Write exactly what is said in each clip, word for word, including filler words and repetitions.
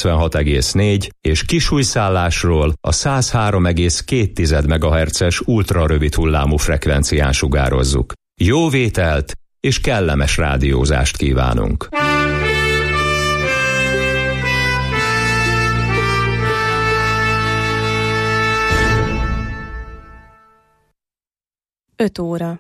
kilencvenhat egész négy és kisújszállásról a száz három egész két megahertzes ultrarövid hullámú frekvencián sugározzuk. Jó vételt és kellemes rádiózást kívánunk! öt óra.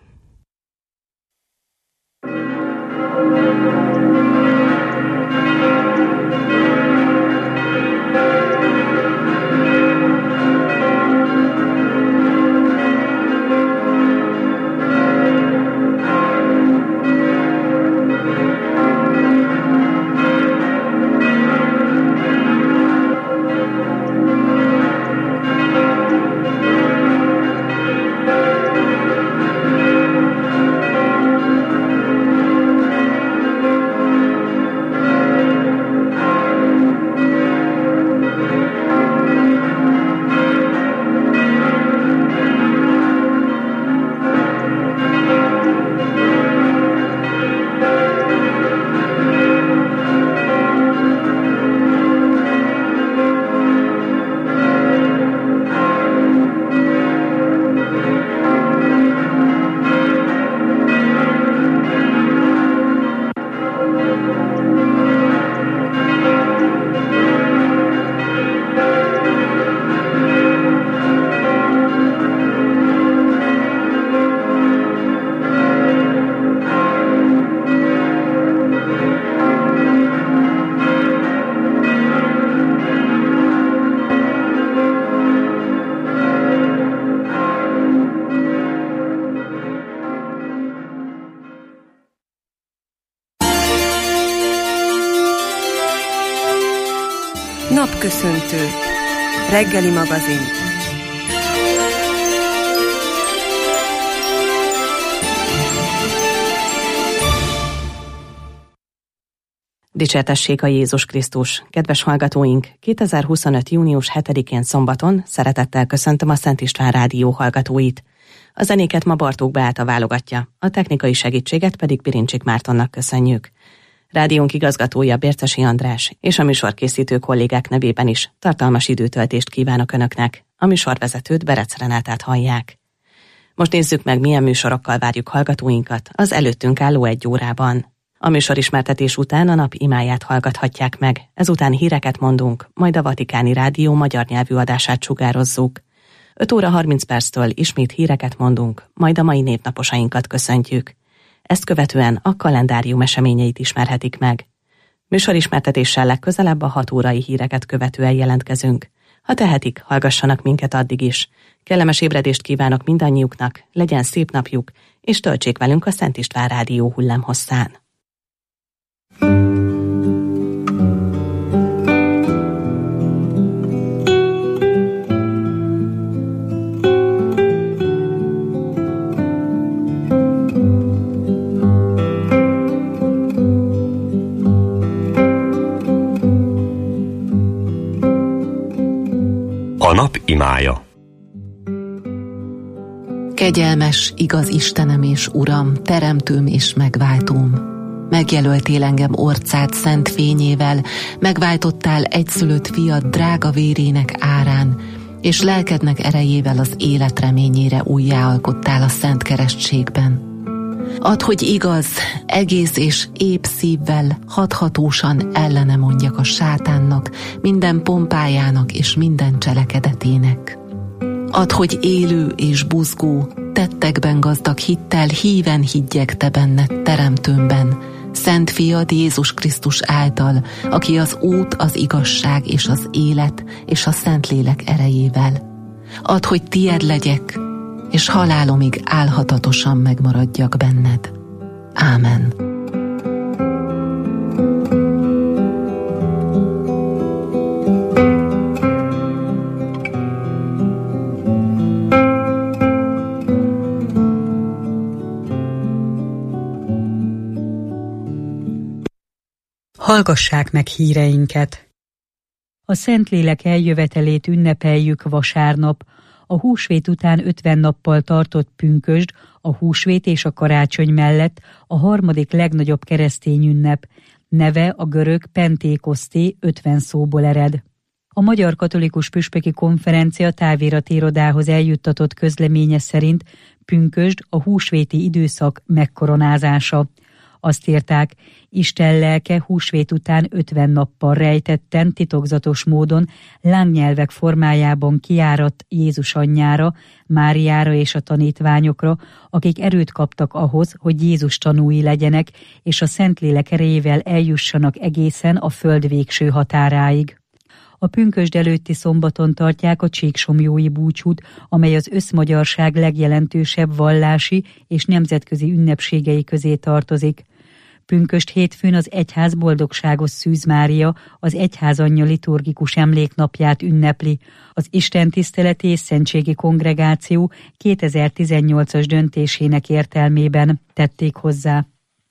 Napköszöntő. Reggeli magazin. Dicsértessék a Jézus Krisztus! Kedves hallgatóink! kétezer-huszonöt. június hetedikén szombaton szeretettel köszöntöm a Szent István Rádió hallgatóit. A zenéket ma Bartók Beáta válogatja, a technikai segítséget pedig Pirincsik Mártonnak köszönjük. Rádiónk igazgatója Bércesi András és a műsorkészítő kollégák nevében is tartalmas időtöltést kívánok Önöknek. A műsorvezetőt Berec Renátát hallják. Most nézzük meg, milyen műsorokkal várjuk hallgatóinkat az előttünk álló egy órában. A műsorismertetés után a nap imáját hallgathatják meg, ezután híreket mondunk, majd a Vatikáni Rádió magyar nyelvű adását sugározzuk. öt óra harminc perctől ismét híreket mondunk, majd a mai névnaposainkat köszöntjük. Ezt követően a kalendárium eseményeit ismerhetik meg. Műsorismertetéssel legközelebb a hat órai híreket követően jelentkezünk. Ha tehetik, hallgassanak minket addig is. Kellemes ébredést kívánok mindannyiuknak, legyen szép napjuk, és töltsék velünk a Szent István Rádió hullámhosszán. A nap imája. Kegyelmes, igaz Istenem és Uram, teremtőm és megváltóm. Megjelöltél engem orcád szent fényével, megváltottál egyszülött fiad drága vérének árán, és lelkednek erejével az élet reményére újjáalkottál a szent keresztségben. Add, hogy igaz, egész és épp szívvel, hathatósan ellene mondjak a sátánnak, minden pompájának és minden cselekedetének. Add, hogy élő és buzgó, tettekben gazdag hittel híven higgyek te benned, teremtőmben, szent fiad Jézus Krisztus által, aki az út, az igazság és az élet és a Szentlélek erejével. Add, hogy tied legyek, és halálomig álhatatosan megmaradjak benned. Ámen. Hallgassák meg híreinket! A Szentlélek eljövetelét ünnepeljük vasárnap, a húsvét után ötven nappal tartott pünkösd, a húsvét és a karácsony mellett a harmadik legnagyobb keresztény ünnep, Neve a görög pentékoszté ötven szóból ered. A Magyar Katolikus Püspöki Konferencia távirati irodához eljuttatott közleménye szerint pünkösd a húsvéti időszak megkoronázása. Azt írták, Isten lelke húsvét után ötven nappal rejtetten, titokzatos módon lángnyelvek formájában kiáradt Jézus anyjára, Máriára és a tanítványokra, akik erőt kaptak ahhoz, hogy Jézus tanúi legyenek, és a Szentlélek erejével eljussanak egészen a föld végső határáig. A pünkösd előtti szombaton tartják a csíksomlyói búcsút, amely az összmagyarság legjelentősebb vallási és nemzetközi ünnepségei közé tartozik. Pünkösd hétfőn az egyház boldogságos Szűz Mária, az egyházanyja liturgikus emléknapját ünnepli. Az istentiszteleti és szentségi kongregáció kétezer-tizennyolcas döntésének értelmében tették hozzá.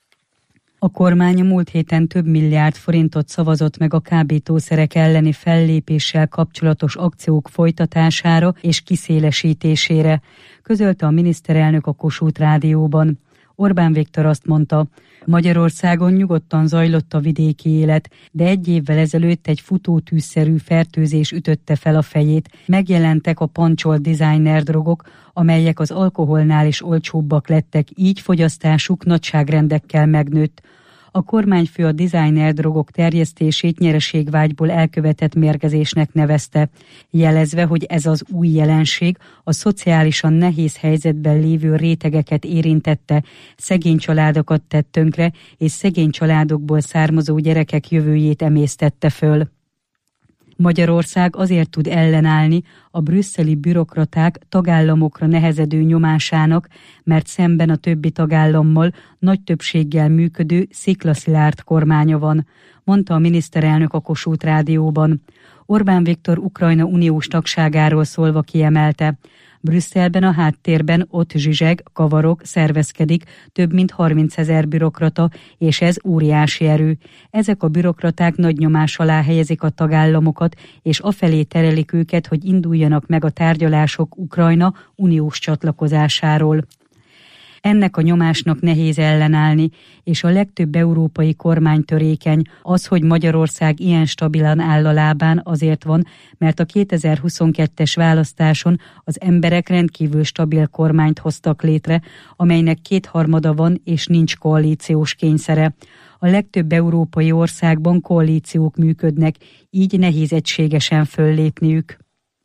A kormány a múlt héten több milliárd forintot szavazott meg a kábítószerek elleni fellépéssel kapcsolatos akciók folytatására és kiszélesítésére, közölte a miniszterelnök a Kossuth Rádióban. Orbán Viktor azt mondta, Magyarországon nyugodtan zajlott a vidéki élet, de egy évvel ezelőtt egy futótűzszerű fertőzés ütötte fel a fejét. Megjelentek a pancsolt designer drogok, amelyek az alkoholnál is olcsóbbak lettek, így fogyasztásuk nagyságrendekkel megnőtt. A kormányfő a designer drogok terjesztését nyereségvágyból elkövetett mérgezésnek nevezte, jelezve, hogy ez az új jelenség a szociálisan nehéz helyzetben lévő rétegeket érintette, szegény családokat tett tönkre, és szegény családokból származó gyerekek jövőjét emésztette föl. Magyarország azért tud ellenállni a brüsszeli bürokraták tagállamokra nehezedő nyomásának, mert szemben a többi tagállammal nagy többséggel működő sziklaszilárd kormánya van, mondta a miniszterelnök a Kossuth Rádióban. Orbán Viktor Ukrajna uniós tagságáról szólva kiemelte, Brüsszelben a háttérben ott zsizseg, kavarok, szervezkedik több mint harmincezer bürokrata, és ez óriási erő. Ezek a bürokraták nagy nyomás alá helyezik a tagállamokat, és afelé terelik őket, hogy induljanak meg a tárgyalások Ukrajna uniós csatlakozásáról. Ennek a nyomásnak nehéz ellenállni, és a legtöbb európai kormány törékeny. Az, hogy Magyarország ilyen stabilan áll a lábán, azért van, mert a kétezer-huszonkettes választáson az emberek rendkívül stabil kormányt hoztak létre, amelynek kétharmada van és nincs koalíciós kényszere. A legtöbb európai országban koalíciók működnek, így nehéz egységesen föllépniük.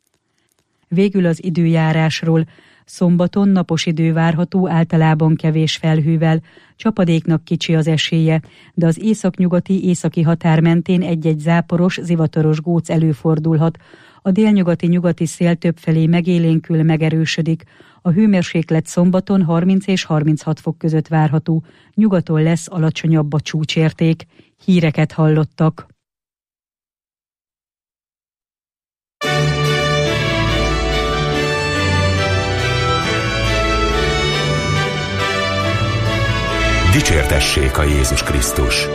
Végül az időjárásról. Szombaton napos idő várható, általában kevés felhővel, csapadéknak kicsi az esélye, de az északnyugati északi határ mentén egy-egy záporos, zivataros góc előfordulhat. A délnyugati nyugati szél többfelé megélénkül, megerősödik. A hőmérséklet szombaton harminc és harminchat fok között várható, nyugaton lesz alacsonyabb a csúcsérték. Híreket hallottak. Dicsértessék a Jézus Krisztus!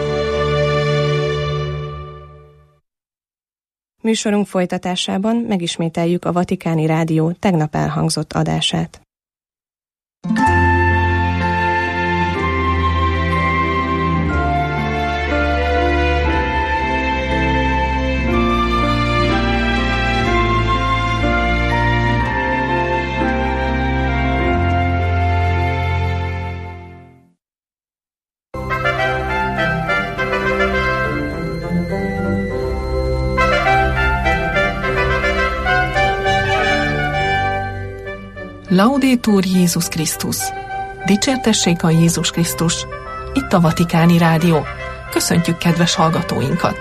Műsorunk folytatásában megismételjük a Vatikáni Rádió tegnap elhangzott adását. Laudetur Jézus Krisztus! Dicsértessék a Jézus Krisztus! Itt a Vatikáni Rádió. Köszöntjük kedves hallgatóinkat!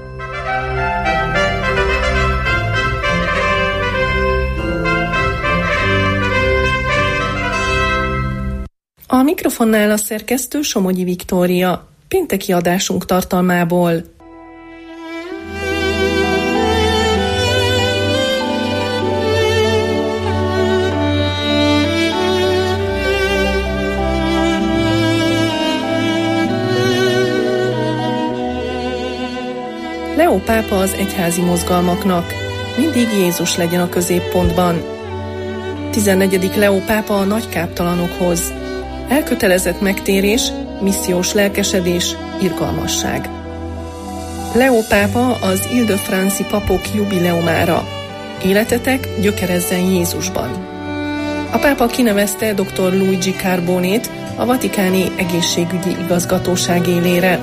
A mikrofonnál a szerkesztő Somogyi Viktória. Pénteki adásunk tartalmából. Leó pápa az egyházi mozgalmaknak. Mindig Jézus legyen a középpontban. tizennegyedik Leó pápa a nagykáptalanokhoz. Elkötelezett megtérés, missziós lelkesedés, irgalmasság. Leó pápa az Ile-de-France-i papok jubileumára. Életetek gyökerezzen Jézusban. A pápa kinevezte doktor Luigi Carbonét a vatikáni egészségügyi igazgatóság élére.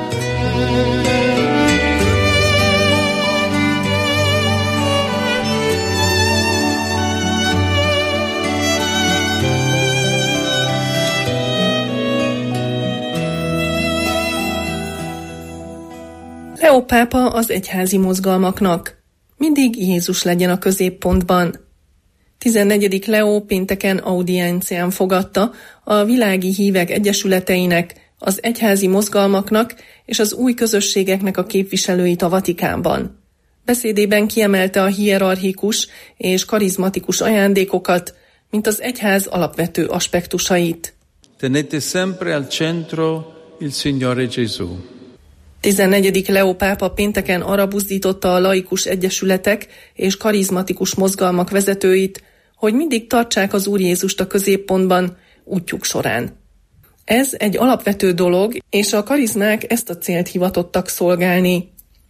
Leó pápa az egyházi mozgalmaknak. Mindig Jézus legyen a középpontban. tizennegyedik Leó pénteken audiencián fogadta a világi hívek egyesületeinek, az egyházi mozgalmaknak és az új közösségeknek a képviselőit a Vatikánban. Beszédében kiemelte a hierarchikus és karizmatikus ajándékokat, mint az egyház alapvető aspektusait. Tenete sempre al centro il Signore Gesù. tizennegyedik Leó pápa pénteken arra buzdította a laikus egyesületek és karizmatikus mozgalmak vezetőit, hogy mindig tartsák az Úr Jézust a középpontban útjuk során. Ez egy alapvető dolog, és a karizmák ezt a célt hivatottak szolgálni.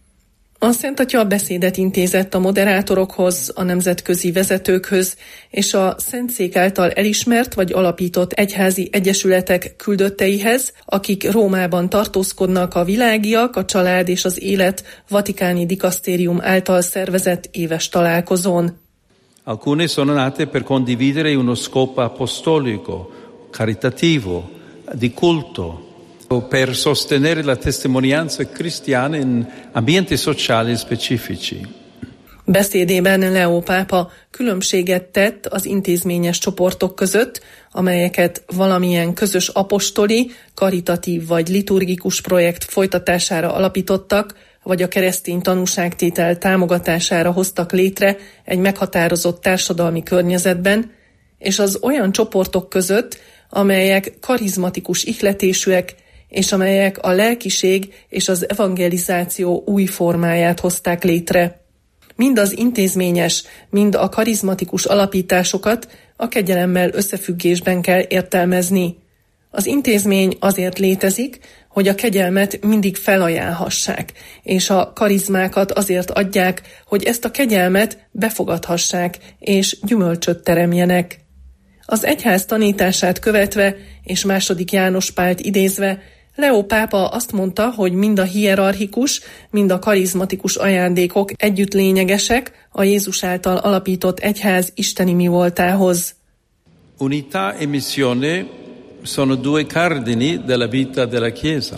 A Szent Atya beszédet intézett a moderátorokhoz, a nemzetközi vezetőkhöz és a Szentszék által elismert vagy alapított egyházi egyesületek küldötteihez, akik Rómában tartózkodnak a Világiak, a Család és az Élet Vatikáni Dikasztérium által szervezett éves találkozón. Alcune sono nate per condividere uno scopo apostolico, caritativo, di culto, per sostenere la testimonianza cristiana in ambienti sociali specifici. Beszédében Leó pápa különbséget tett az intézményes csoportok között, amelyeket valamilyen közös apostoli, karitatív vagy liturgikus projekt folytatására alapítottak, vagy a keresztény tanúságtétel támogatására hoztak létre egy meghatározott társadalmi környezetben, és az olyan csoportok között, amelyek karizmatikus ihletésűek, és amelyek a lelkiség és az evangelizáció új formáját hozták létre. Mind az intézményes, mind a karizmatikus alapításokat a kegyelemmel összefüggésben kell értelmezni. Az intézmény azért létezik, hogy a kegyelmet mindig felajánlhassák, és a karizmákat azért adják, hogy ezt a kegyelmet befogadhassák, és gyümölcsöt teremjenek. Az egyház tanítását követve, és második János Pált idézve, Leó pápa azt mondta, hogy mind a hierarchikus, mind a karizmatikus ajándékok együtt lényegesek a Jézus által alapított egyház isteni mi voltához. Unità e missione sono due cardini della vita della Chiesa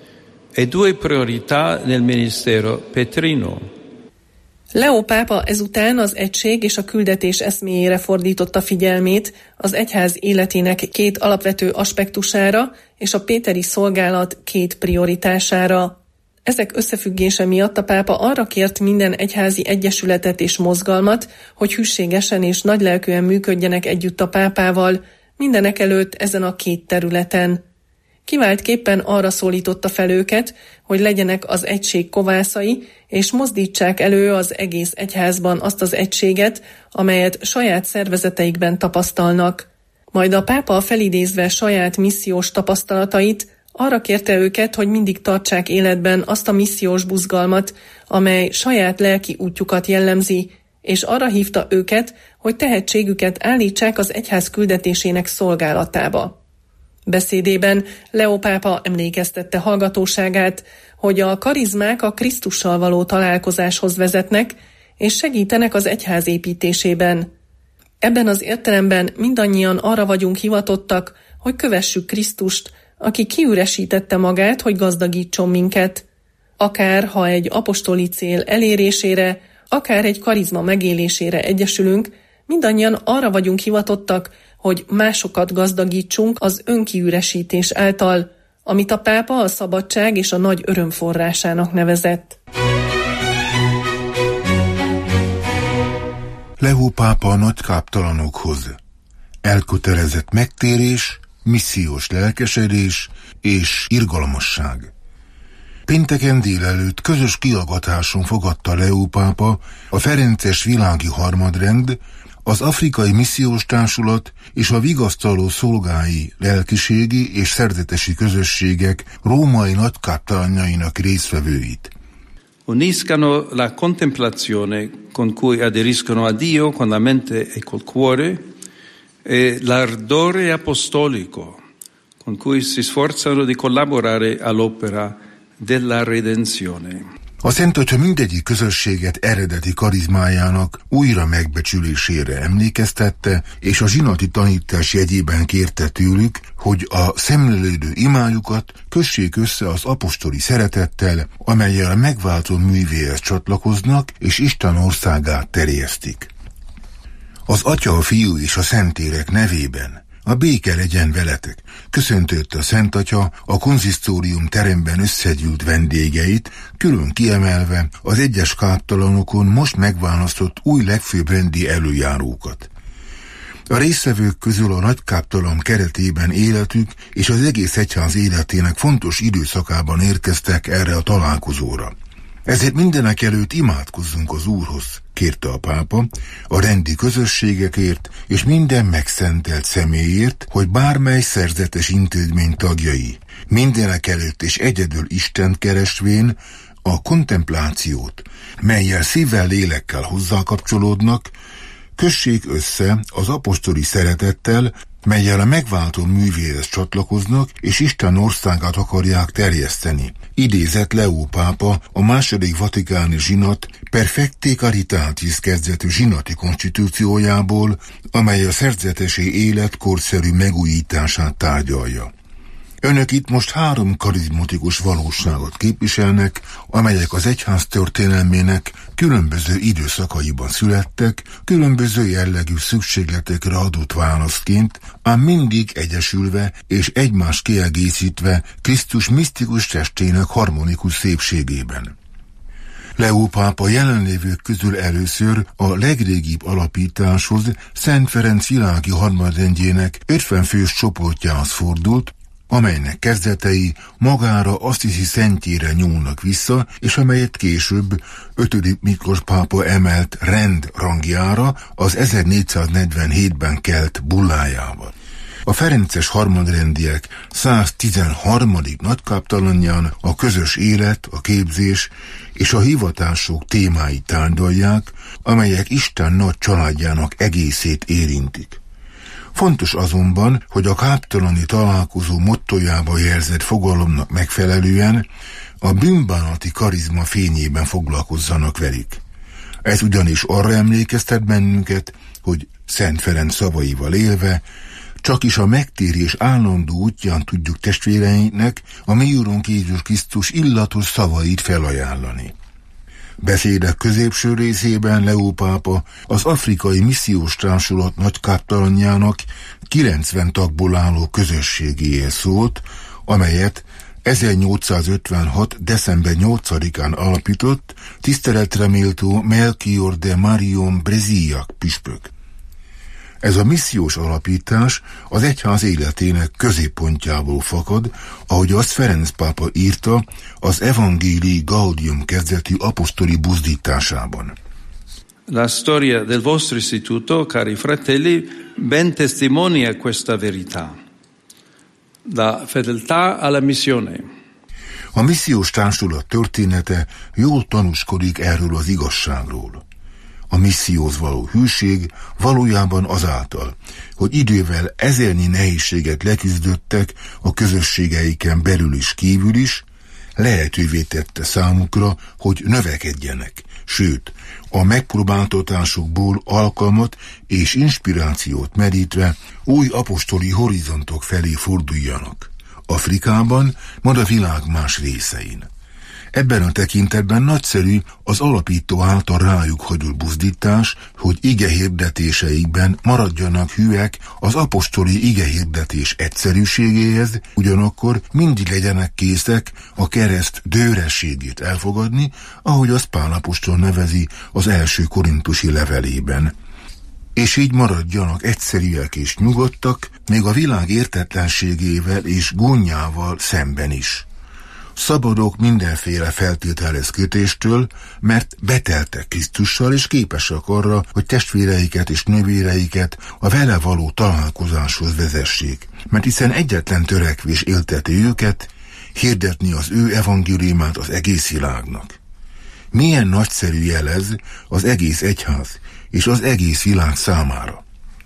e due priorità nel ministero petrino. Leó pápa ezután az egység és a küldetés eszméjére fordította figyelmét, az egyház életének két alapvető aspektusára és a péteri szolgálat két prioritására. Ezek összefüggése miatt a pápa arra kért minden egyházi egyesületet és mozgalmat, hogy hűségesen és nagylelkűen működjenek együtt a pápával, mindenekelőtt ezen a két területen. Kiváltképpen arra szólította fel őket, hogy legyenek az egység kovászai, és mozdítsák elő az egész egyházban azt az egységet, amelyet saját szervezeteikben tapasztalnak. Majd a pápa felidézve saját missziós tapasztalatait arra kérte őket, hogy mindig tartsák életben azt a missziós buzgalmat, amely saját lelki útjukat jellemzi, és arra hívta őket, hogy tehetségüket állítsák az egyház küldetésének szolgálatába. Beszédében Leó pápa emlékeztette hallgatóságát, hogy a karizmák a Krisztussal való találkozáshoz vezetnek, és segítenek az egyház építésében. Ebben az értelemben mindannyian arra vagyunk hivatottak, hogy kövessük Krisztust, aki kiüresítette magát, hogy gazdagítson minket. Akár ha egy apostoli cél elérésére, akár egy karizma megélésére egyesülünk, mindannyian arra vagyunk hivatottak, hogy másokat gazdagítsunk az önkiüresítés által, amit a pápa a szabadság és a nagy öröm forrásának nevezett. Leó pápa a nagykáptalanokhoz. Elkötelezett megtérés, missziós lelkesedés és irgalmasság. Pénteken délelőtt közös kiallgatáson fogadta Leó pápa a ferences világi harmadrend, az afrikai missziós társulat és a vigasztaló szolgái lelkiségi és szerzetesi közösségek római nagykáptalanjainak résztvevőit. uniscano la contemplazione con cui aderiscono a Dio con la mente e col cuore e l'ardore apostolico con cui si sforzano di collaborare all'opera della redenzione. A Szent Atya mindegyik közösséget eredeti karizmájának újra megbecsülésére emlékeztette, és a zsinati tanítás jegyében kérte tőlük, hogy a szemlélődő imájukat kössék össze az apostoli szeretettel, amellyel a megváltó művéhez csatlakoznak, és Isten országát terjesztik. Az Atya, a Fiú és a Szentlélek nevében a béke legyen veletek, köszöntött a Szent Atya a konzisztórium teremben összegyűlt vendégeit, külön kiemelve az egyes káptalanokon most megválasztott új legfőbb rendi előjárókat. A résztvevők közül a nagykáptalan keretében életük és az egész egyház életének fontos időszakában érkeztek erre a találkozóra. Ezért mindenek előtt imádkozzunk az Úrhoz, kérte a pápa, a rendi közösségekért és minden megszentelt személyért, hogy bármely szerzetes intézmény tagjai mindenek előtt és egyedül Istent keresvén a kontemplációt, mellyel szívvel, lélekkel hozzákapcsolódnak, kössék össze az apostoli szeretettel, mellyel a megváltó művéhez csatlakoznak, és Isten országát akarják terjeszteni. Idézett Leó pápa a második vatikáni zsinat Perfecte Caritatis kezdetű zsinati konstitúciójából, amely a szerzetesi élet korszerű megújítását tárgyalja. Önök itt most három karizmatikus valóságot képviselnek, amelyek az egyház történelmének különböző időszakaiban születtek, különböző jellegű szükségletekre adott válaszként, ám mindig egyesülve és egymást kiegészítve Krisztus misztikus testének harmonikus szépségében. Leó pápa jelenlévők közül először a legrégibb alapításhoz, Szent Ferenc világi harmadrendjének ötven fős csoportjához fordult, amelynek kezdetei magára Assisi szentjére nyúlnak vissza, és amelyet később ötödik Miklós pápa emelt rend rangjára az ezernégyszáznegyvenhétben kelt bullájával. A ferences harmadrendiek száztizenharmadik nagykáptalanján a közös élet, a képzés és a hivatások témái tárgyalják, amelyek Isten nagy családjának egészét érintik. Fontos azonban, hogy a káptalani találkozó mottojába jelzett fogalomnak megfelelően a bűnbánati karizma fényében foglalkozzanak velük. Ez ugyanis arra emlékeztet bennünket, hogy Szent Ferenc szavaival élve, csak is a megtérés állandó útján tudjuk testvéreinknek a mi Úrunk Jézus Krisztus illatos szavait felajánlani. Beszédek középső részében Leó pápa az afrikai missziós társulat nagykáptalanjának kilencven tagból álló közösségéhez szólt, amelyet ezernyolcszázötvenhat. december nyolcadikán alapított tiszteletre méltó Melchior de Marion Brezillac püspök. Ez a missziós alapítás az egyház életének középpontjából fakad, ahogy azt Ferenc pápa írta az Evangelii Gaudium kezdetű apostoli buzdításában. La storia del vostro istituto, cari fratelli, ben testimonia questa verità. La fedeltà alla missione. A missziós társulat története jól tanúskodik erről az igazságról. A misszióhoz való hűség valójában azáltal, hogy idővel ezernyi nehézséget leküzdöttek a közösségeiken belül is kívül is, lehetővé tette számukra, hogy növekedjenek, sőt, a megpróbáltatásokból alkalmat és inspirációt merítve új apostoli horizontok felé forduljanak. Afrikában, majd a világ más részein. Ebben a tekintetben nagyszerű az alapító által rájuk hagyott buzdítás, hogy igehirdetéseikben maradjanak hűek az apostoli igehirdetés egyszerűségéhez, ugyanakkor mindig legyenek készek a kereszt dőrességét elfogadni, ahogy azt Pál apostol nevezi az első korintusi levelében. És így maradjanak egyszerűek és nyugodtak, még a világ értetlenségével és gúnyával szemben is. Szabadok mindenféle feltételez kötéstől, mert beteltek Krisztussal, és képesek arra, hogy testvéreiket és nővéreiket a vele való találkozáshoz vezessék. Mert hiszen egyetlen törekvés élteti őket, hirdetni az ő evangéliumát az egész világnak. milyen nagyszerű jelez az egész egyház és az egész világ számára.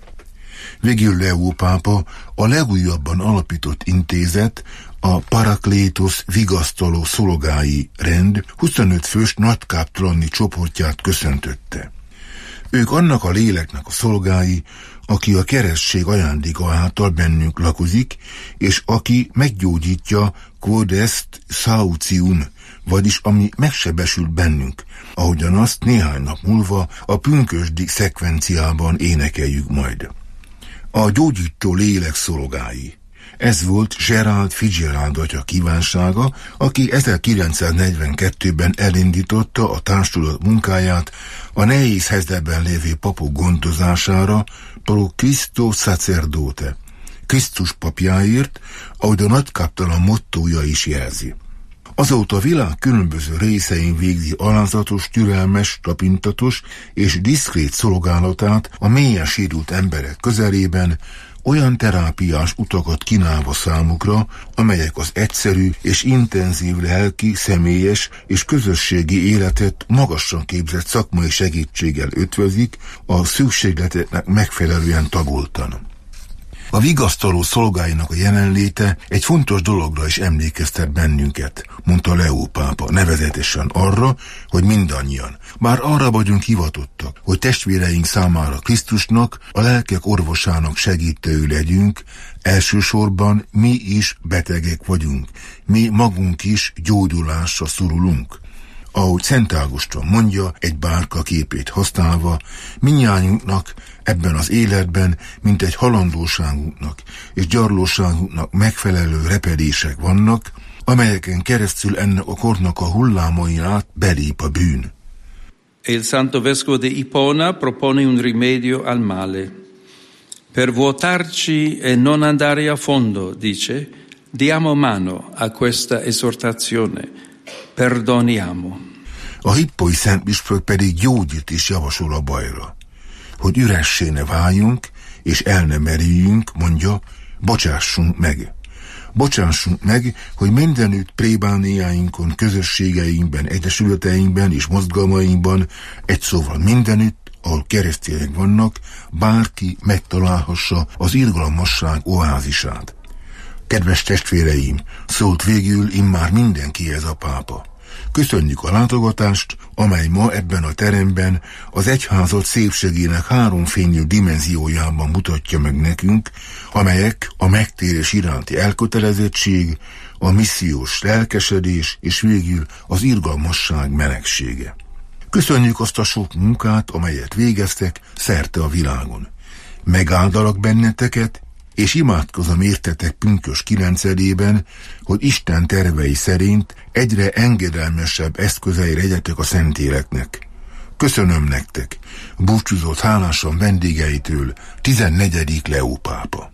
Végül Leó pápa a legújabban alapított intézet, a Paraklétos vigasztaló szolgái rend huszonöt fős nagykáptalani csoportját köszöntötte. Ők annak a léleknek a szolgái, aki a keresztség ajándéka által bennünk lakozik, és aki meggyógyítja quod est sautium, vagyis ami megsebesül bennünk, ahogyan azt néhány nap múlva a pünkösdi szekvenciában énekeljük majd. A gyógyító lélek szolgái. Ez volt Gerald Fitzgerald atya kívánsága, aki ezerkilencszáznegyvenkettőben elindította a társulat munkáját a nehéz helyzetben lévő papok gondozására, pro Christo sacerdote, Krisztus papjáért, ahogy a nagykáptalan mottója is jelzi. Azóta a világ különböző részein végzi alázatos, türelmes, tapintatos és diszkrét szolgálatát a mélyen sérült emberek közelében, olyan terápiás utakat kínálva számukra, amelyek az egyszerű és intenzív lelki, személyes és közösségi életet magasan képzett szakmai segítséggel ötvözik, a szükségleteknek megfelelően tagoltan. A vigasztaló szolgáinak a jelenléte egy fontos dologra is emlékeztet bennünket, mondta Leó pápa, nevezetesen arra, hogy mindannyian, bár arra vagyunk hivatottak, hogy testvéreink számára Krisztusnak, a lelkek orvosának segítői legyünk, elsősorban mi is betegek vagyunk, mi magunk is gyógyulásra szorulunk. Ahogy Szent Ágoston mondja, egy bárka képét használva, mindnyájunknak ebben az életben, mint egy halandóságunknak és gyarlóságunknak megfelelő repedések vannak, amelyeken keresztül ennek a kornak a hullámain át belép a bűn. Il Santo Vescovo di Ipona propone un rimedio al male. Per vuotarci e non andare a fondo, dice, diamo mano a questa esortazione. Perdoniamo. A hippoi szentpüspök pedig gyógyít is javasol a bajra. Hogy üressé ne váljunk, és el ne merüljünk, mondja, bocsássunk meg. Bocsássunk meg, hogy mindenütt plébániáinkon, közösségeinkben, egyesületeinkben és mozgalmainkban, egy szóval mindenütt, ahol keresztények vannak, bárki megtalálhassa az irgalmasság oázisát. Kedves testvéreim, szólt végül immár mindenki ez a pápa. Köszönjük a látogatást, amely ma ebben a teremben az egyházat szépségének háromfényű dimenziójában mutatja meg nekünk, amelyek a megtérés iránti elkötelezettség, a missziós lelkesedés és végül az irgalmasság melegsége. Köszönjük azt a sok munkát, amelyet végeztek szerte a világon. Megáldalak benneteket, és imádkozom értetek pünkös kilencedében, hogy Isten tervei szerint egyre engedelmesebb eszközei legyetek a Szentléleknek. Köszönöm nektek, búcsúzott hálásan vendégeitől tizennegyedik Leó pápa.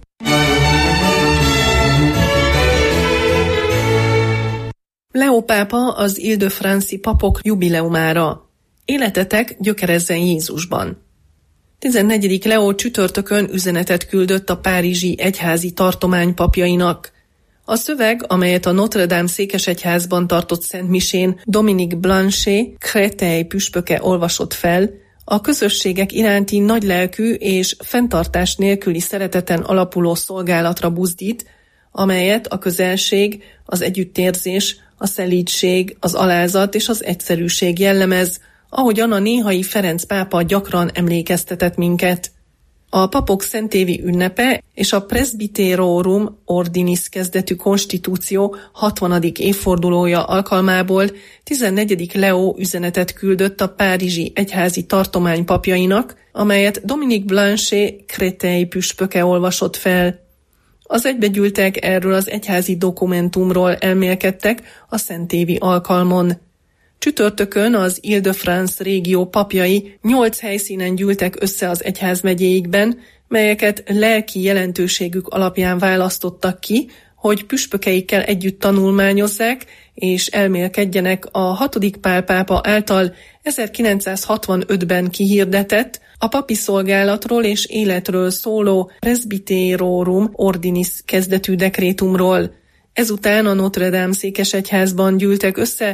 Leó pápa az Ile-de-France-i papok jubileumára. Életetek gyökerezzen Jézusban. tizennegyedik Leó csütörtökön üzenetet küldött a párizsi egyházi tartomány papjainak. A szöveg, amelyet a Notre Dame székesegyházban tartott szentmisén Dominique Blanchet, Créteil püspöke olvasott fel, a közösségek iránti nagylelkű és fenntartás nélküli szereteten alapuló szolgálatra buzdít, amelyet a közelség, az együttérzés, a szelídség, az alázat és az egyszerűség jellemez, ahogyan a néhai Ferenc pápa gyakran emlékeztetett minket. A papok szentévi ünnepe és a Presbyterorum Ordinis kezdetű konstitúció hatvanadik évfordulója alkalmából tizennegyedik Leó üzenetet küldött a párizsi egyházi tartomány papjainak, amelyet Dominique Blanchet Créteil püspöke olvasott fel. Az egybegyűltek erről az egyházi dokumentumról elmélkedtek a szentévi alkalmon. Csütörtökön az Ile-de-France régió papjai nyolc helyszínen gyűltek össze az egyházmegyéikben, melyeket lelki jelentőségük alapján választottak ki, hogy püspökeikkel együtt tanulmányozzák és elmélkedjenek a hatodik Pál pápa által ezerkilencszázhatvanötben kihirdetett, a papi szolgálatról és életről szóló Presbyterorum Ordinis kezdetű dekrétumról. Ezután a Notre Dame székesegyházban gyűltek össze,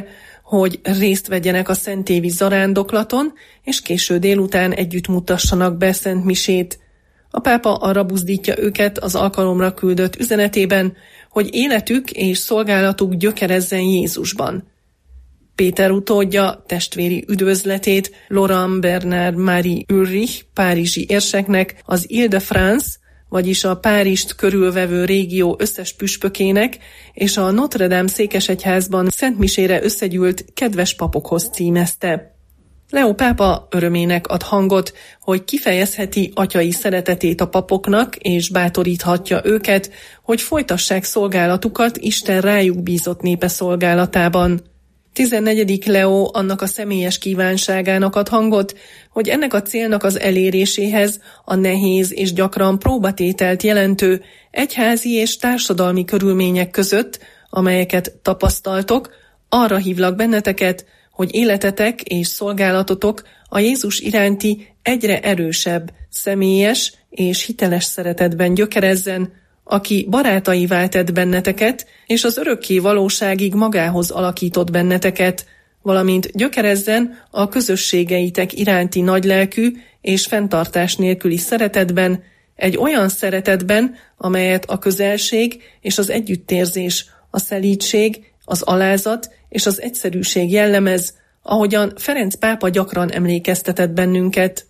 hogy részt vegyenek a szentévi zarándoklaton, és késő délután együtt mutassanak be szentmisét. A pápa arra buzdítja őket az alkalomra küldött üzenetében, hogy életük és szolgálatuk gyökerezzen Jézusban. Péter utódja testvéri üdvözletét Laurent Bernard Marie Ulrich párizsi érseknek, az Ile-de-France, vagyis a Párizst körülvevő régió összes püspökének és a Notre-Dame székesegyházban szentmisére összegyűlt kedves papokhoz címezte. Leó pápa örömének ad hangot, hogy kifejezheti atyai szeretetét a papoknak, és bátoríthatja őket, hogy folytassák szolgálatukat Isten rájuk bízott népe szolgálatában. tizennegyedik Leó annak a személyes kívánságának ad hangot, hogy ennek a célnak az eléréséhez a nehéz és gyakran próbatételt jelentő egyházi és társadalmi körülmények között, amelyeket tapasztaltok, arra hívlak benneteket, hogy életetek és szolgálatotok a Jézus iránti egyre erősebb, személyes és hiteles szeretetben gyökerezzen, aki barátaivá tett benneteket, és az örökké valóságig magához alakított benneteket, valamint gyökerezzen a közösségeitek iránti nagylelkű és fenntartás nélküli szeretetben, egy olyan szeretetben, amelyet a közelség és az együttérzés, a szelídség, az alázat és az egyszerűség jellemez, ahogyan Ferenc pápa gyakran emlékeztetett bennünket.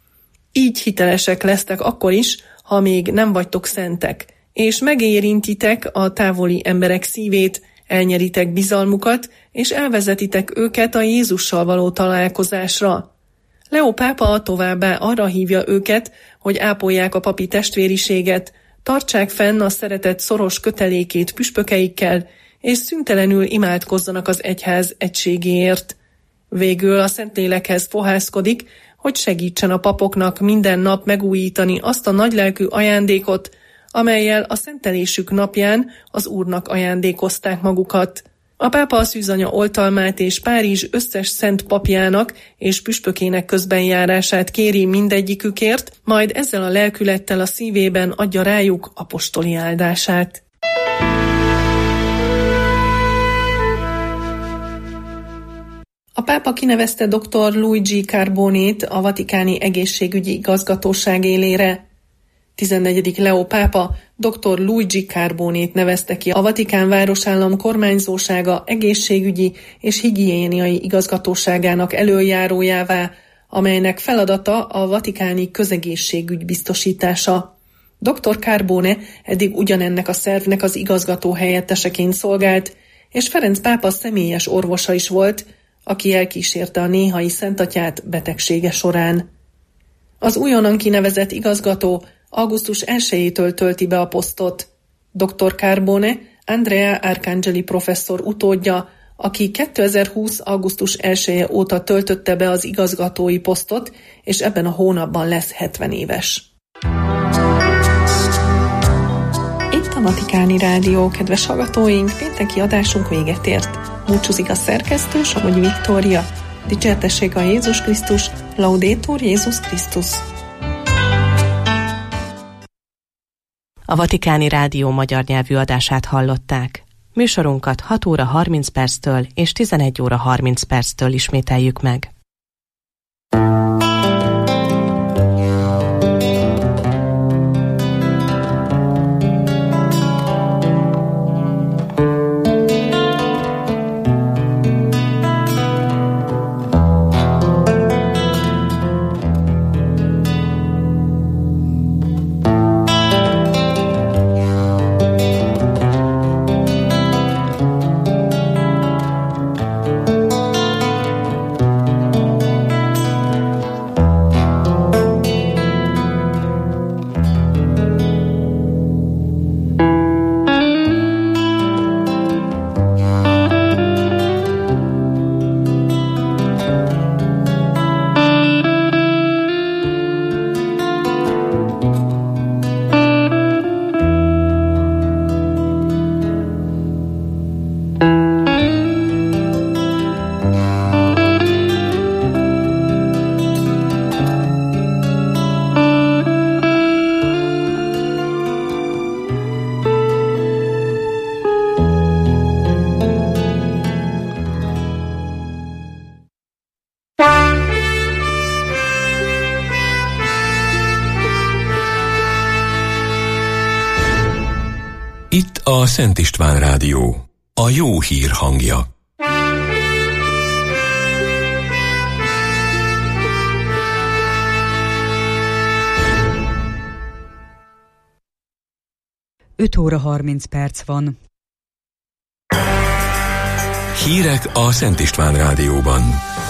Így hitelesek lesztek akkor is, ha még nem vagytok szentek, és megérintitek a távoli emberek szívét, elnyeritek bizalmukat, és elvezetitek őket a Jézussal való találkozásra. Leó pápa továbbá arra hívja őket, hogy ápolják a papi testvériséget, tartsák fenn a szeretet szoros kötelékét püspökeikkel, és szüntelenül imádkozzanak az egyház egységéért. Végül a Szentlélekhez fohászkodik, hogy segítsen a papoknak minden nap megújítani azt a nagylelkű ajándékot, amellyel a szentelésük napján az Úrnak ajándékozták magukat. A pápa a szűzanya oltalmát és Párizs összes szent papjának és püspökének közbenjárását kéri mindegyikükért, majd ezzel a lelkülettel a szívében adja rájuk apostoli áldását. A pápa kinevezte dr. Luigi Carbonét a vatikáni egészségügyi igazgatóság élére. tizennegyedik Leó pápa dr. Luigi Carbonét nevezte ki a Vatikán városállam kormányzósága egészségügyi és higiéniai igazgatóságának elöljárójává, amelynek feladata a vatikáni közegészségügy biztosítása. dr. Carbone eddig ugyanennek a szervnek az igazgató helyetteseként szolgált, és Ferenc pápa személyes orvosa is volt, aki elkísérte a néhai szentatyát betegsége során. Az újonnan kinevezett igazgató augusztus elsejétől tölti be a posztot. dr. Carbone Andrea Arcangeli professzor utódja, aki kétezer-húsz. augusztus elseje óta töltötte be az igazgatói posztot, és ebben a hónapban lesz hetven éves. Itt a Vatikáni Rádió, kedves hallgatóink, pénteki adásunk véget ért. Búcsúzik a szerkesztő, Somogyi Viktória. Dicsértessék a Jézus Krisztus, Laudetur Jézus Krisztus. A Vatikáni Rádió magyar nyelvű adását hallották. Műsorunkat hat óra harminc perctől és tizenegy óra harminc perctől ismételjük meg. a Szent István Rádió, a jó hír hangja. öt óra harminc perc van. Hírek a Szent István Rádióban.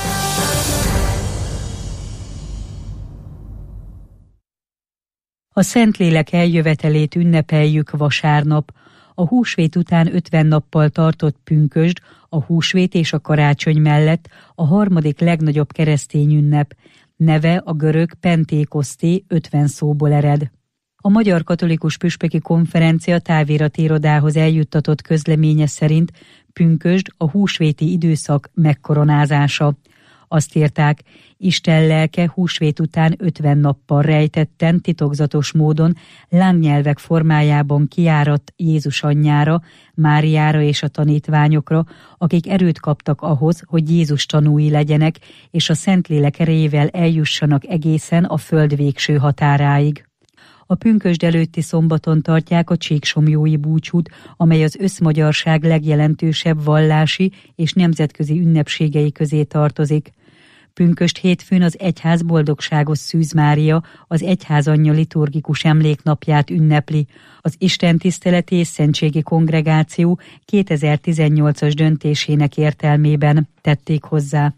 A Szentlélek eljövetelét ünnepeljük vasárnap. A húsvét után ötven nappal tartott pünkösd, a húsvét és a karácsony mellett a harmadik legnagyobb keresztény ünnep. Neve a görög Pentékoszté, ötven szóból ered. A Magyar Katolikus Püspöki Konferencia távirati irodához eljuttatott közleménye szerint pünkösd a húsvéti időszak megkoronázása. Azt írták, Isten lelke húsvét után ötven nappal rejtetten, titokzatos módon lángnyelvek formájában kiáradt Jézus anyjára, Máriára és a tanítványokra, akik erőt kaptak ahhoz, hogy Jézus tanúi legyenek, és a Szentlélek erejével eljussanak egészen a föld végső határáig. A pünkösd előtti szombaton tartják a csíksomlyói búcsút, amely az összmagyarság legjelentősebb vallási és nemzetközi ünnepségei közé tartozik. Pünkösd hétfőn az egyház boldogságos Szűz Mária, az egyházanyja liturgikus emléknapját ünnepli. Az istentiszteleti és szentségi kongregáció kétezer-tizennyolcas döntésének értelmében tették hozzá.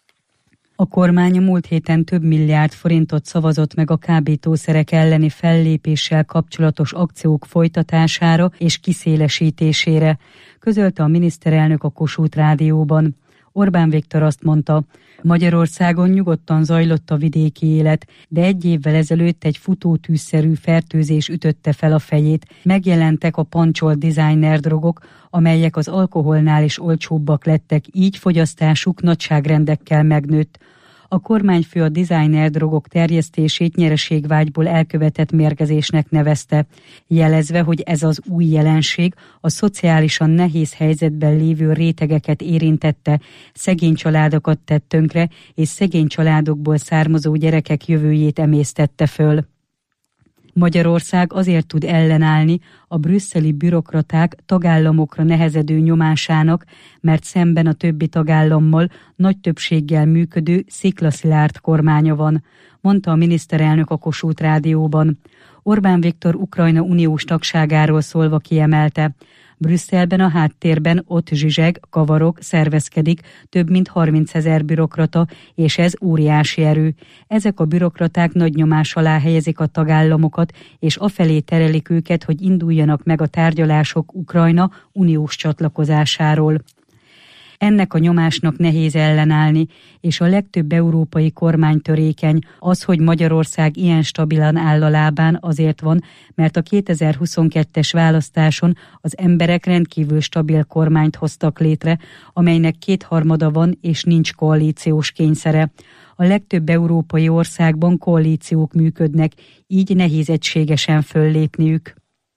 A kormány a múlt héten több milliárd forintot szavazott meg a kábítószerek elleni fellépéssel kapcsolatos akciók folytatására és kiszélesítésére, közölte a miniszterelnök a Kossuth Rádióban. Orbán Viktor azt mondta, Magyarországon nyugodtan zajlott a vidéki élet, de egy évvel ezelőtt egy futótűzszerű fertőzés ütötte fel a fejét. Megjelentek a pancsolt designer drogok, amelyek az alkoholnál is olcsóbbak lettek, így fogyasztásuk nagyságrendekkel megnőtt. A kormányfő a designer drogok terjesztését nyereségvágyból elkövetett mérgezésnek nevezte, jelezve, hogy ez az új jelenség a szociálisan nehéz helyzetben lévő rétegeket érintette, szegény családokat tett tönkre, és szegény családokból származó gyerekek jövőjét emésztette föl. Magyarország azért tud ellenállni a brüsszeli bürokraták tagállamokra nehezedő nyomásának, mert szemben a többi tagállammal nagy többséggel működő sziklaszilárd kormánya van, mondta a miniszterelnök a Kossuth Rádióban. Orbán Viktor Ukrajna uniós tagságáról szólva kiemelte, Brüsszelben a háttérben ott zsizseg, kavarok, szervezkedik több mint harmincezer bürokrata, és ez óriási erő. Ezek a bürokraták nagy nyomás alá helyezik a tagállamokat, és afelé terelik őket, hogy induljanak meg a tárgyalások Ukrajna uniós csatlakozásáról. Ennek a nyomásnak nehéz ellenállni, és a legtöbb európai kormány törékeny. Az, hogy Magyarország ilyen stabilan áll a lábán, azért van, mert a kétezer-huszonkettes választáson az emberek rendkívül stabil kormányt hoztak létre, amelynek kétharmada van és nincs koalíciós kényszere. A legtöbb európai országban koalíciók működnek, így nehéz egységesen föllépniük.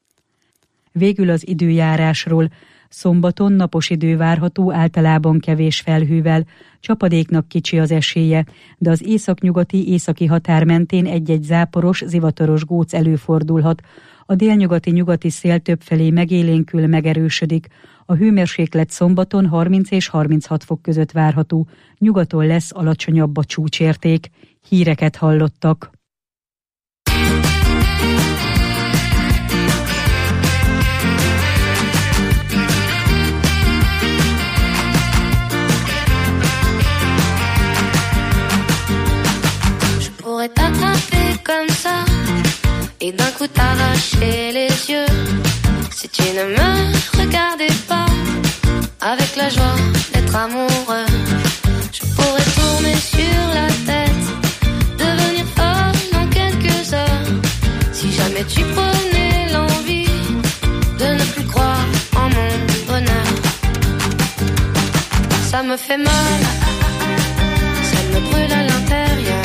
Végül az időjárásról. Szombaton napos idő várható, általában kevés felhővel, csapadéknak kicsi az esélye, de az északnyugati északi határ mentén egy-egy záporos, zivataros góc előfordulhat. A délnyugati nyugati szél többfelé megélénkül, megerősödik. A hőmérséklet szombaton harminc és harminchat fok között várható, nyugaton lesz alacsonyabb a csúcsérték. Híreket hallottak. T'attraper comme ça et d'un coup t'arracher les yeux si tu ne me regardais pas avec la joie d'être amoureux. Je pourrais tourner sur la tête, devenir folle en quelques heures si jamais tu prenais l'envie de ne plus croire en mon bonheur. Ça me fait mal, ça me brûle à l'intérieur.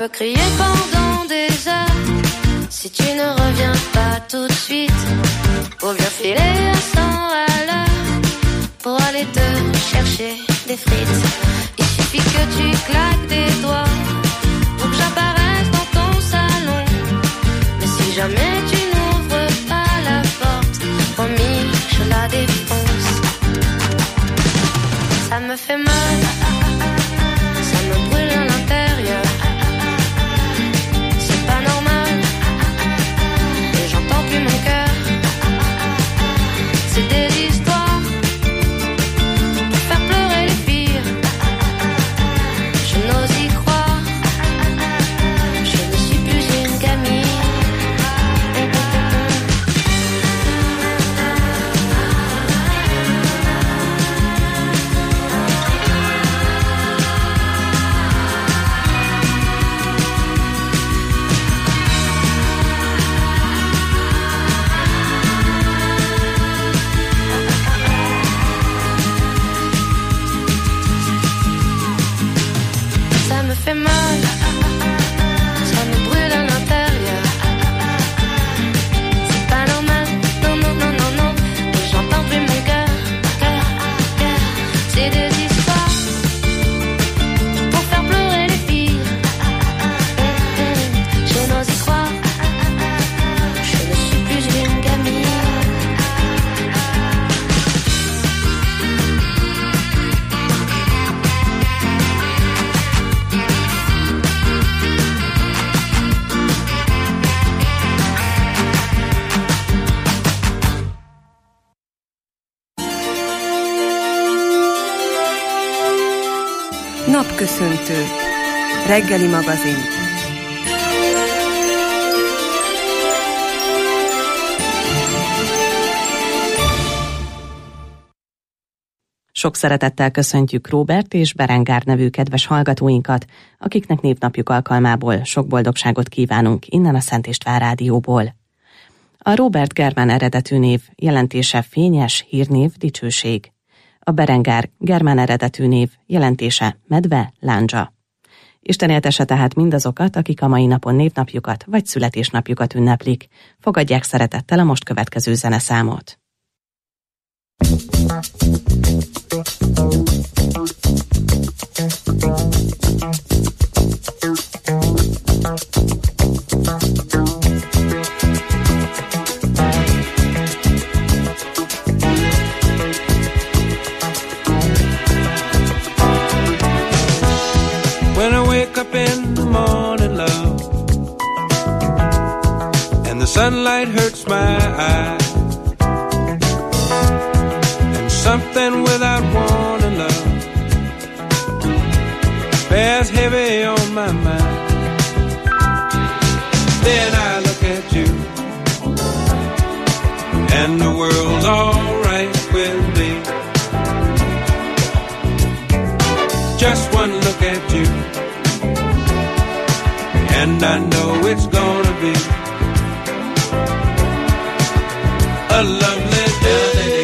peux crier pendant des heures. Si tu ne reviens pas tout de suite, pour bien filer à cent à l'heure, pour aller te chercher des frites. Il suffit que tu claques des doigts pour que j'apparaisse dans ton salon. Mais si jamais tu n'ouvres pas la porte, promis, je la défonce. Ça me fait mal, ça me brûle à l'intérieur. C'est pas normal, et j'entends plus mon cœur. C'est des histoires pour faire pleurer les filles. Je n'ose y croire, je ne suis plus une gamine. Ça me fait mal, ça me brûle à l'intérieur. C'est pas normal, non, non, non, non, non. Et j'entends plus mon cœur, cœur, cœur. C'est des histoires pour faire pleurer les filles. Je n'ose y croire, je ne suis plus une gamine. Napköszöntő. Reggeli magazin. Sok szeretettel köszöntjük Róbert és Berengár nevű kedves hallgatóinkat, akiknek névnapjuk alkalmából sok boldogságot kívánunk innen a Szent István Rádióból. A Róbert germán eredetű név jelentése fényes, hírnév, dicsőség. A Berengár germán eredetű név jelentése medve, lándzsa. Isten éltesse tehát mindazokat, akik a mai napon névnapjukat vagy születésnapjukat ünneplik. Fogadják szeretettel a most következő zeneszámot. When I wake up in the morning, love, and the sunlight hurts my eyes, and something without warning, love, bears heavy on my mind. Then I look at you, and the world's alright with me. Just one look at you, and I know it's gonna be a lovely day.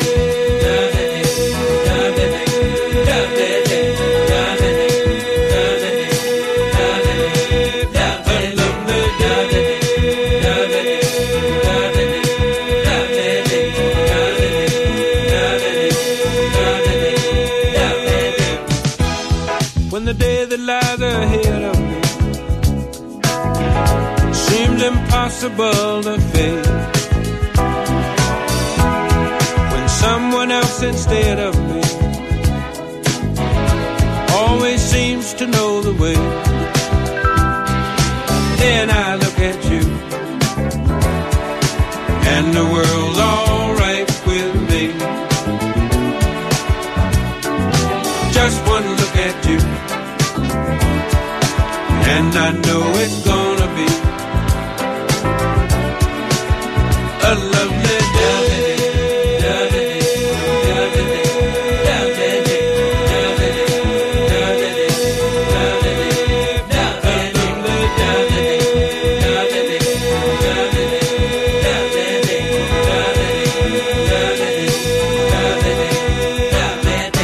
When the day that lies ahead of me seems impossible to face, when someone else instead of me always seems to know the way, then I look at you, and the world's alright with me. Just one look at you, and I know it's gonna be a lovely day.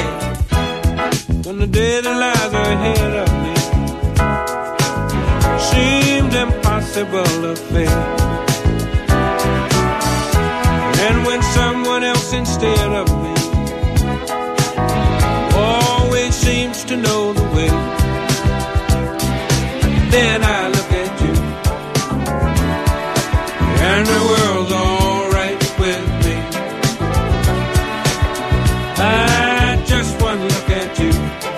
When the day that lies ahead of me invincible affair. And when someone else instead of me always seems to know the way, then I look at you and the world's all right with me. I just one look at you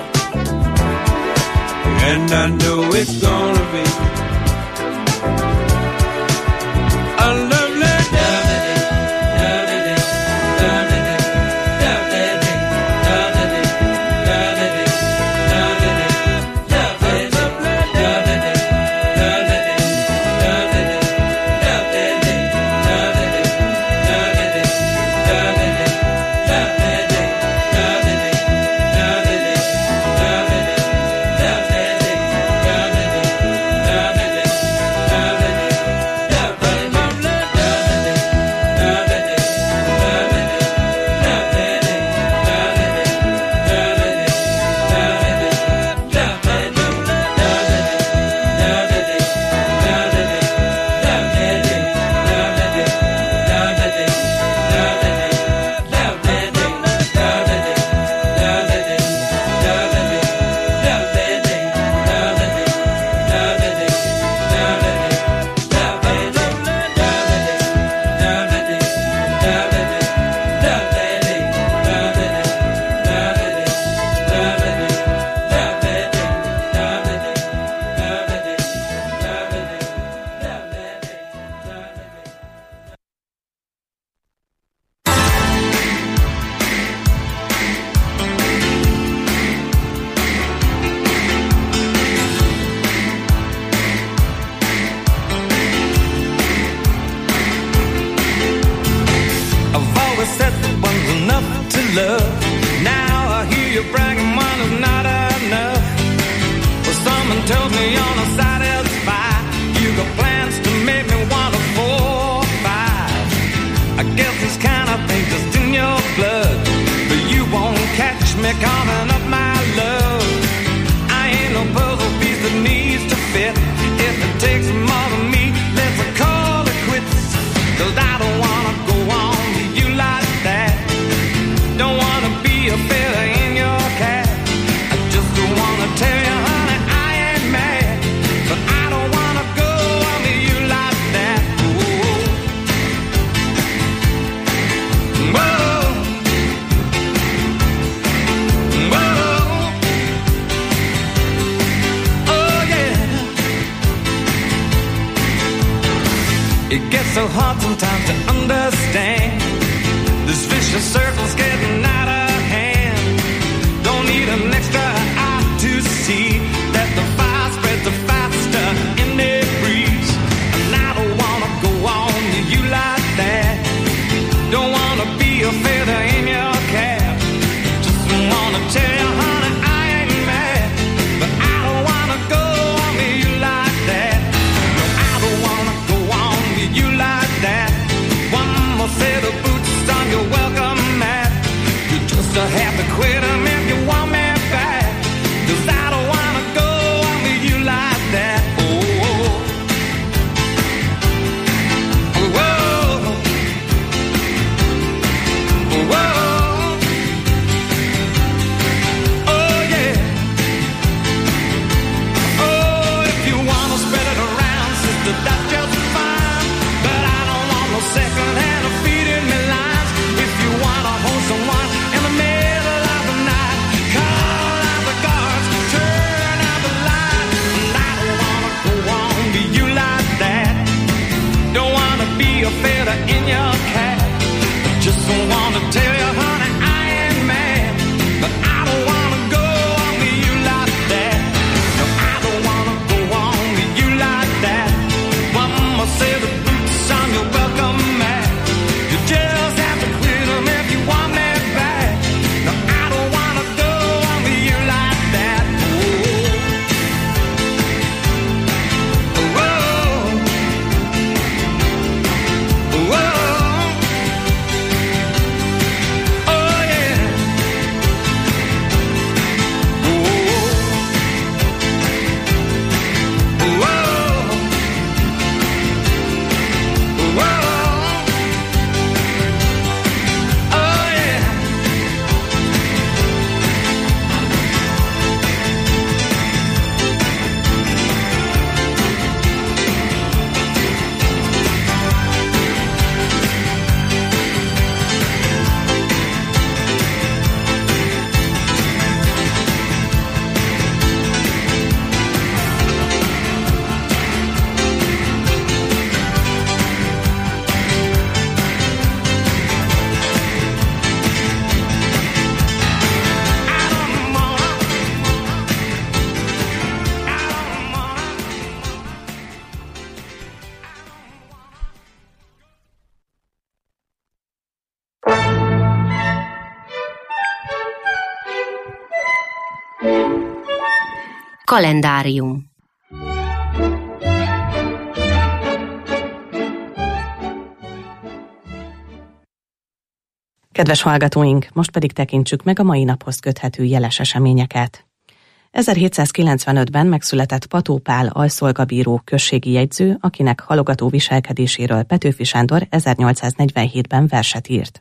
and I know it's gonna be a lovely Say the boots on your welcome mat. Kalendárium. Kedves hallgatóink, most pedig tekintsük meg a mai naphoz köthető jeles eseményeket. ezerhétszázkilencvenötben megszületett Pató Pál alszolgabíró községi jegyző, akinek halogató viselkedéséről Petőfi Sándor ezernyolcszáznegyvenhétben verset írt.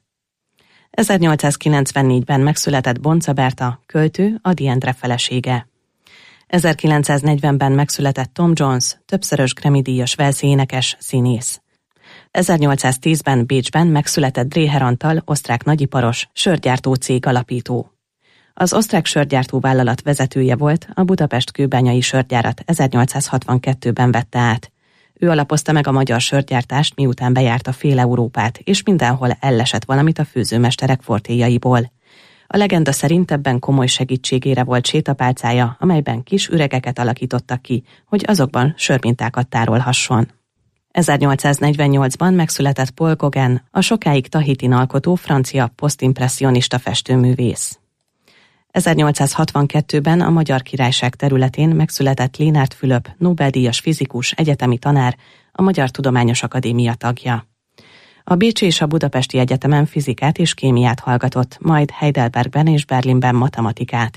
ezernyolcszázkilencvennégyben megszületett Bonca Berta, költő, Ady Endre felesége. ezerkilencszáznegyvenben megszületett Tom Jones, többszörös Grammy-díjas walesi énekes, színész. ezernyolcszáztízben Bécsben megszületett Dréher Antal, osztrák nagyiparos, sörgyártó cég alapító. Az osztrák sörgyártó vállalat vezetője volt, a Budapest kőbányai sörgyárat ezernyolcszázhatvankettőben vette át. Ő alapozta meg a magyar sörgyártást, miután bejárta fél Európát, és mindenhol ellesett valamit a főzőmesterek fortéjaiból. A legenda szerint ebben komoly segítségére volt sétapálcája, amelyben kis üregeket alakítottak ki, hogy azokban sörmintákat tárolhasson. ezernyolcszáznegyvennyolcban megszületett Paul Gauguin, a sokáig Tahitin alkotó francia posztimpresszionista festőművész. ezernyolcszázhatvankettőben a Magyar Királyság területén megszületett Lénárt Fülöp, Nobel-díjas fizikus, egyetemi tanár, a Magyar Tudományos Akadémia tagja. A bécsi és a budapesti egyetemen fizikát és kémiát hallgatott, majd Heidelbergben és Berlinben matematikát.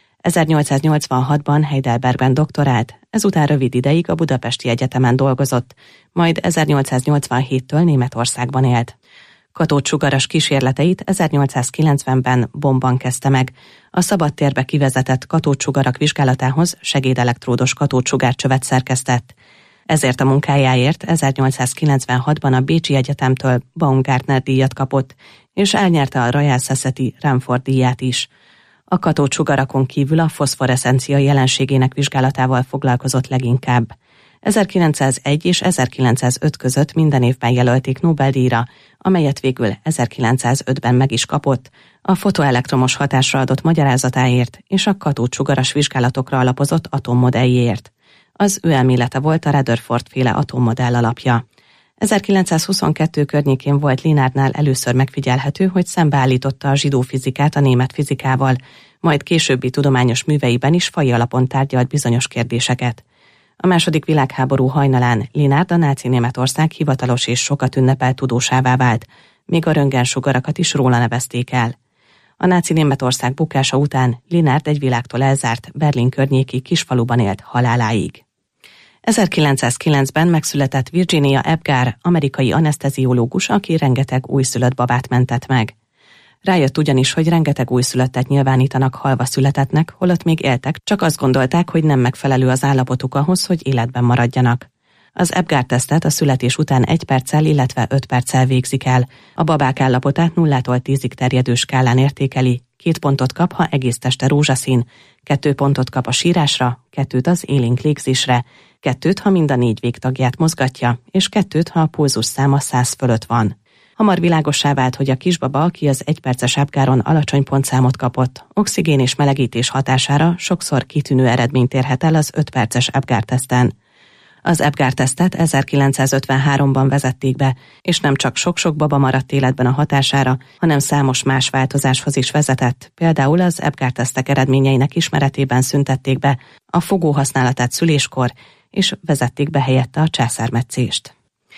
ezernyolcszáznyolcvanhatban Heidelbergben doktorált, ezután rövid ideig a budapesti egyetemen dolgozott, majd ezernyolcszáznyolcvanhéttől Németországban élt. Katódsugaras kísérleteit ezernyolcszázkilencvenben Bonnban kezdte meg. A szabadtérbe kivezetett katódsugarak vizsgálatához segédelektródos katódsugárcsövet szerkesztett. Ezért a munkájáért ezernyolcszázkilencvenhatban a Bécsi Egyetemtől Baumgartner díjat kapott, és elnyerte a Royal Society Rumford díját is. A katódsugarakon kívül a foszforeszencia jelenségének vizsgálatával foglalkozott leginkább. ezerkilencszázegy és ezerkilencszázöt között minden évben jelölték Nobel-díjra, amelyet végül ezerkilencszázötben meg is kapott, a fotoelektromos hatásra adott magyarázatáért és a katódsugaras vizsgálatokra alapozott atommodelljéért. Az ő elmélete volt a Rutherford-féle atommodell alapja. ezerkilencszázhuszonkettő környékén volt Lénárdnál először megfigyelhető, hogy szembeállította a zsidó fizikát a német fizikával, majd későbbi tudományos műveiben is faji alapon tárgyalt bizonyos kérdéseket. A második világháború hajnalán Lénárd a náci Németország hivatalos és sokat ünnepelt tudósává vált, még a röntgensugarakat is róla nevezték el. A náci Németország bukása után Lénárd egy világtól elzárt Berlin környéki kisfaluban élt haláláig. ezerkilencszázkilencben megszületett Virginia Apgar, amerikai aneszteziológus, aki rengeteg újszülött babát mentett meg. Rájött ugyanis, hogy rengeteg újszülöttet nyilvánítanak halva születetnek, holott még éltek, csak azt gondolták, hogy nem megfelelő az állapotuk ahhoz, hogy életben maradjanak. Az Apgar-tesztet a születés után egy perccel, illetve öt perccel végzik el. A babák állapotát nullától tízig terjedő skálán értékeli, két pontot kap, ha egész teste rózsaszín, kettő pontot kap a sírásra, kettőt az élénk légzésre, kettőt, ha mind a négy végtagját mozgatja, és kettőt, ha a pulzus száma száz fölött van. Hamar világossá vált, hogy a kisbaba, aki az egyperces Apgaron alacsony pontszámot kapott, oxigén és melegítés hatására sokszor kitűnő eredményt érhet el az öt perces Apgar-teszten. Az Apgar-tesztet ezerkilencszázötvenháromban vezették be, és nem csak sok-sok baba maradt életben a hatására, hanem számos más változáshoz is vezetett, például az Apgar-tesztek eredményeinek ismeretében szüntették be a fogó használatát szüléskor, és vezették be helyette a császármetszést.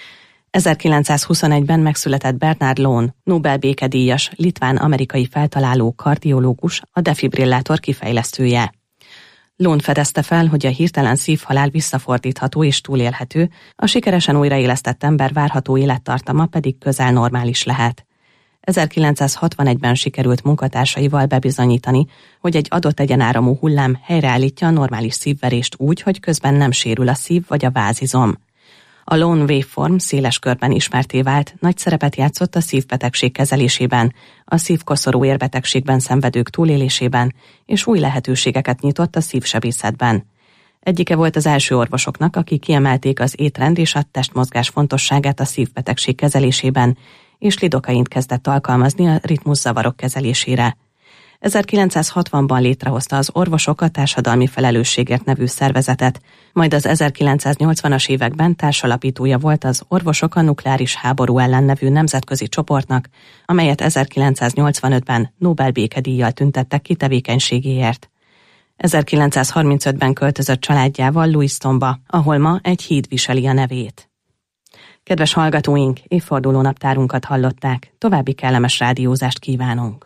ezerkilencszázhuszonegyben megszületett Bernard Loon, Nobel békedíjas, litván-amerikai feltaláló kardiológus, a defibrillátor kifejlesztője. Loon fedezte fel, hogy a hirtelen szívhalál visszafordítható és túlélhető, a sikeresen újraélesztett ember várható élettartama pedig közel normális lehet. ezerkilencszázhatvanegyben sikerült munkatársaival bebizonyítani, hogy egy adott egyenáramú hullám helyreállítja a normális szívverést úgy, hogy közben nem sérül a szív vagy a vázizom. A Loon waveform széles körben ismerté vált, nagy szerepet játszott a szívbetegség kezelésében, a szívkoszorú érbetegségben szenvedők túlélésében, és új lehetőségeket nyitott a szívsebészetben. Egyike volt az első orvosoknak, akik kiemelték az étrend és a testmozgás fontosságát a szívbetegség kezelésében, és lidokaint kezdett alkalmazni a ritmuszavarok kezelésére. ezerkilencszázhatvanban létrehozta az Orvosok a Társadalmi Felelősségért nevű szervezetet, majd az ezerkilencszáznyolcvanas években társalapítója volt az Orvosok a Nukleáris Háború ellen nevű nemzetközi csoportnak, amelyet ezerkilencszáznyolcvanötben Nobel békedíjjal tüntettek ki tevékenységéért. ezerkilencszázharmincötben költözött családjával Lewistonba, ahol ma egy híd viseli a nevét. Kedves hallgatóink, évforduló naptárunkat hallották, további kellemes rádiózást kívánunk.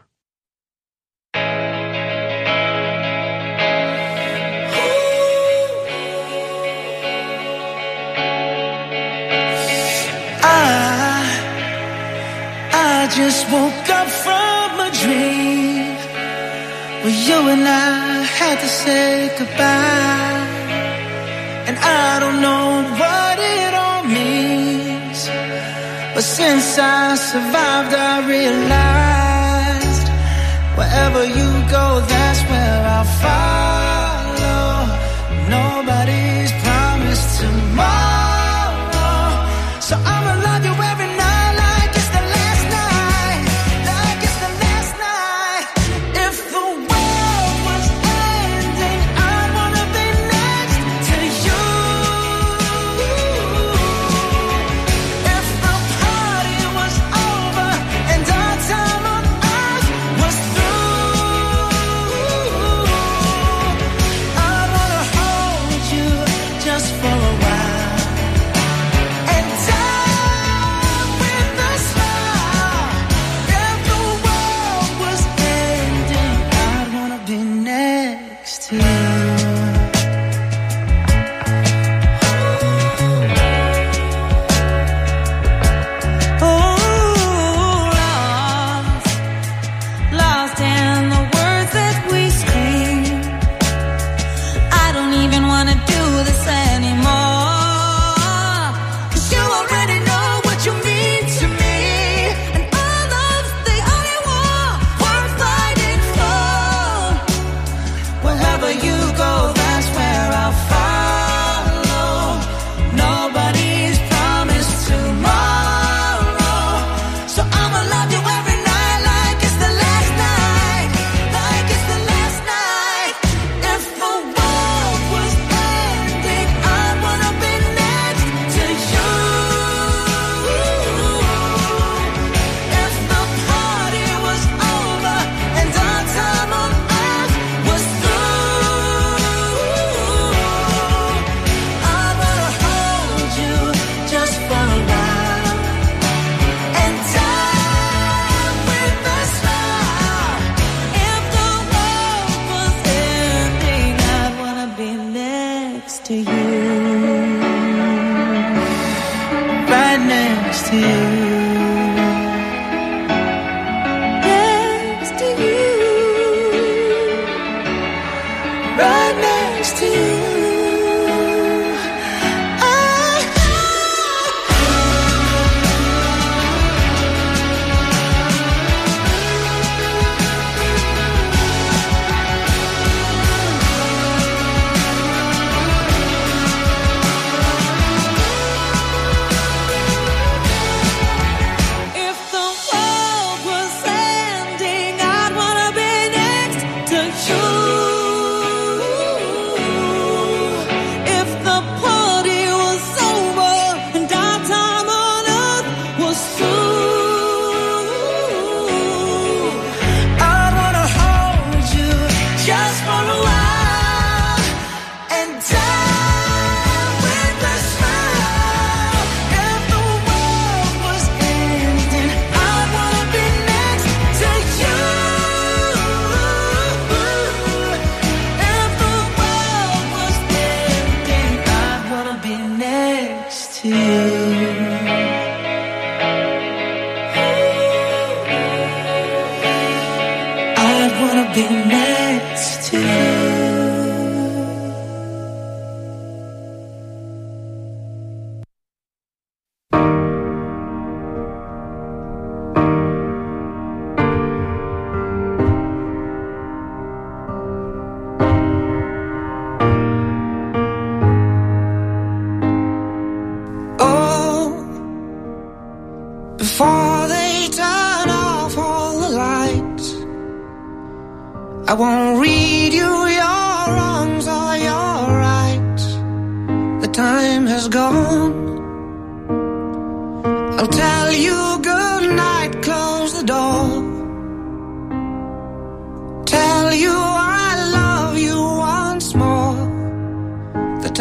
I just woke up from a dream where you and I had to say goodbye, and I don't know what it all means, but since I survived I realized wherever you go, that's where I'll follow. Nobody's promised tomorrow, so I'ma love you every night. Before they turn off all the lights, I won't read you your wrongs or your rights. The time has gone. I'll tell you good night, close the door. Tell you I love you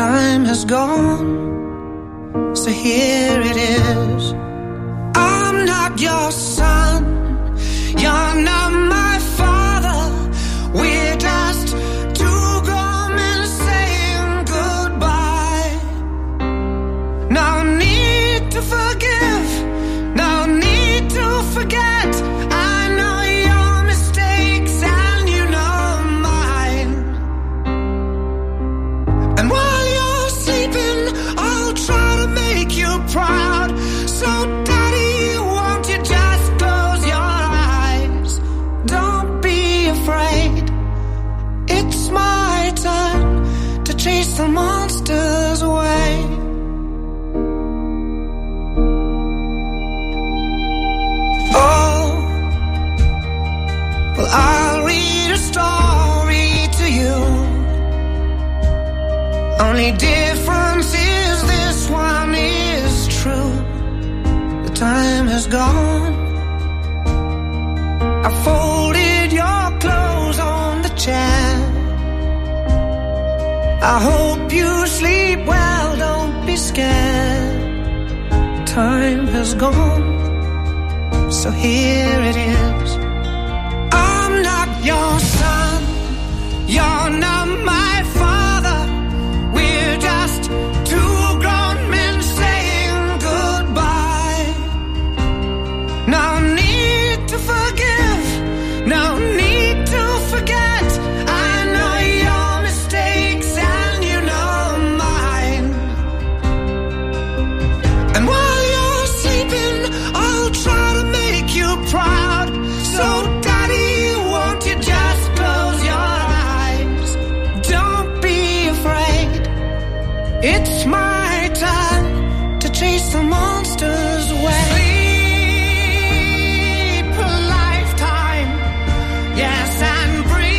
time has gone, so here it is. I'm not your son, you're not my father. We're just two grown men saying goodbye. No need to forgive, no need to forget. I know your mistakes and you know mine. And while you're sleeping, I'll try to make you proud. So daddy, won't you just close your eyes? Don't be afraid. It's my turn to chase the monsters away. Oh, well, I'll read a story to you. Only difference is this one is true. The time has gone. I folded your clothes on the chair. I hope you sleep well, don't be scared. Time has gone, so here it is. I'm not your son, you're not my father. We're just two grown men saying goodbye. No need to forgive, no need to forget. I know your mistakes and you know mine. And while you're sleeping, I'll try to make you proud. So daddy, won't you just close your eyes? Don't be afraid. It's my time to chase the monsters away. Sleep a lifetime, yes, and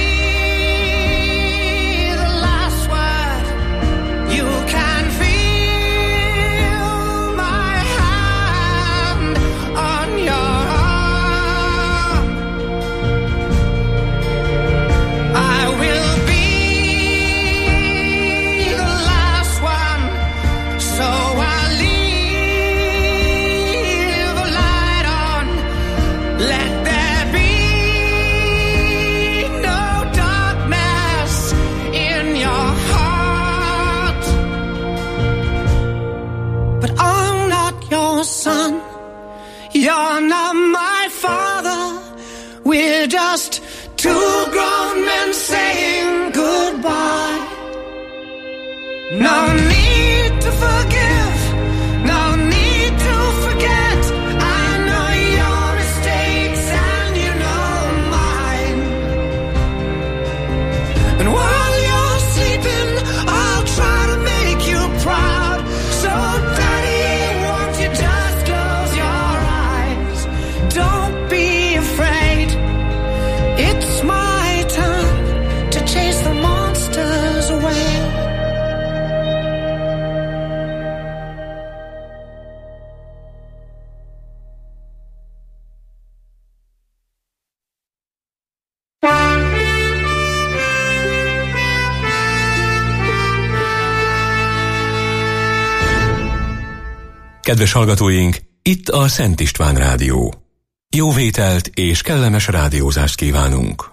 breathe the last word. You can feel my hand on your arm. I will be the last one, so I'll leave a light on. Let there be no darkness in your heart. But I'm not your son, you're not my father. We're just two grown men saying goodbye. No need to forgive, no need to forget. I know your mistakes and you know mine. And while you're sleeping, I'll try to make you proud. So daddy, won't you just close your eyes? Don't be afraid. It's my turn to chase the monsters away. Kedves hallgatóink, itt a Szent István Rádió. Jó vételt és kellemes rádiózást kívánunk!